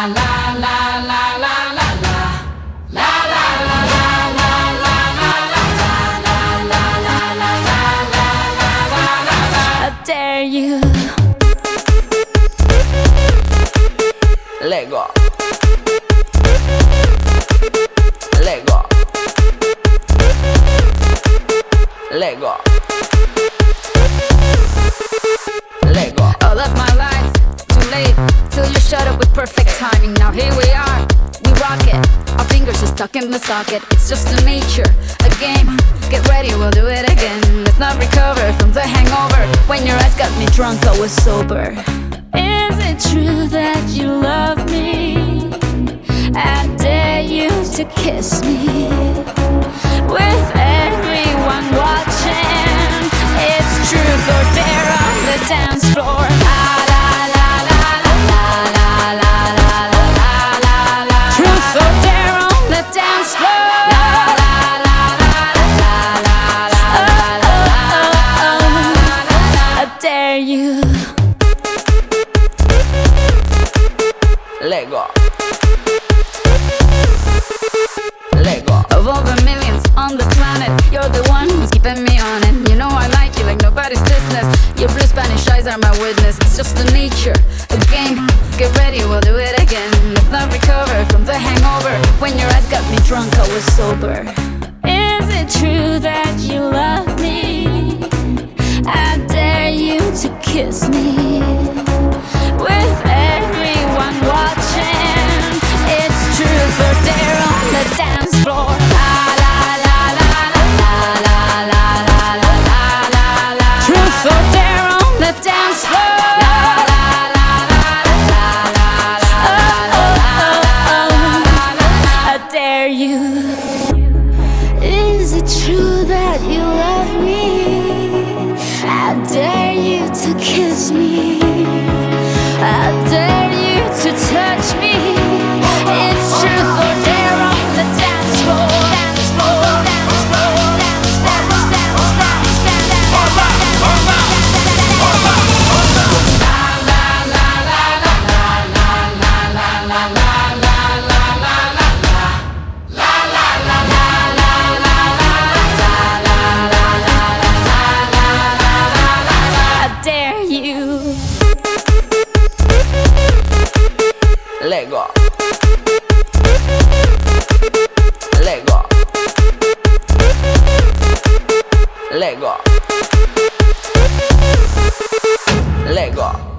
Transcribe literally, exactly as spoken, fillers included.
dare you. Lego. Lego. Lego. Lego. All of my life, too late, till you shut up with perfect timing. Now here we are, we rock it. Our fingers are stuck in the socket. It's just a nature, a game. Get ready, we'll do it again. Let's not recover from the hangover. When your eyes got me drunk, I was sober. Is it true that you love me? I dare you to kiss me. With everyone watching, it's truth or dare on the dance floor. La la la la la la la la la la la. Truth or dare on the dance floor. La la la la la la la la la. I dare you. Lego. Lego. Of all the millions on the planet, you're the one who's keeping me on it. You know I like you like nobody's business. Your blue Spanish eyes are my witness. It's just a nature, a game. Get ready, we'll do it again. Let's not recover from the hangover. When your eyes got me drunk, I was sober. Is it true that you love me? I dare you to kiss me. With everyone watching, it's truth or dare on the dance floor. La la la la la la la la la la la. Truth or dare on the dance floor. La la la la la la la la. I dare you. Is it true that you love me? I dare you to kiss me. I dare you to touch me. It's truth or dare on the dance floor. Dance floor, dance floor, dance, dance, dance, dance, dance, dance. La la la la la la la la la la la la la la. La la la la la la la la la la la. I dare you. Lego. Lego. Lego. Lego.